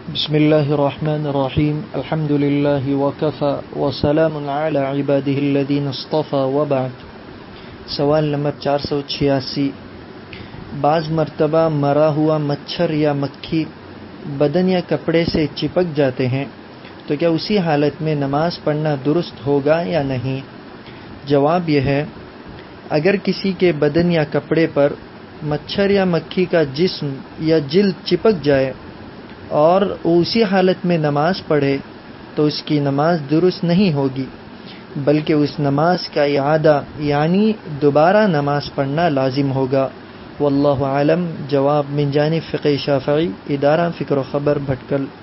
बिस्मिल्लाहिर्रहमानिर्रहीम अल्हम्दुलिल्लाहि वकफ़ा वसलामुन अला इबादिहिल्लज़ीना इस्तफ़ा व बाद। सवाल नंबर 486। बाज़ मर्तबा मरा हुआ मच्छर या मक्खी बदन या कपड़े से चिपक जाते हैं तो क्या उसी हालत में नमाज पढ़ना दुरुस्त होगा या नहीं? जवाब यह है, अगर किसी के बदन या कपड़े पर मच्छर या मक्खी का जिस्म या जिल्द चिपक जाए और उसी हालत में नमाज पढ़े तो उसकी नमाज दुरुस्त नहीं होगी, बल्कि उस नमाज का इआदा यानी दोबारा नमाज पढ़ना लाजिम होगा। वल्लाहु आलम। जवाब मिन जानिब फ़िक़्ह शाफ़िई, इदारा फ़िक्र व ख़बर, भटकल।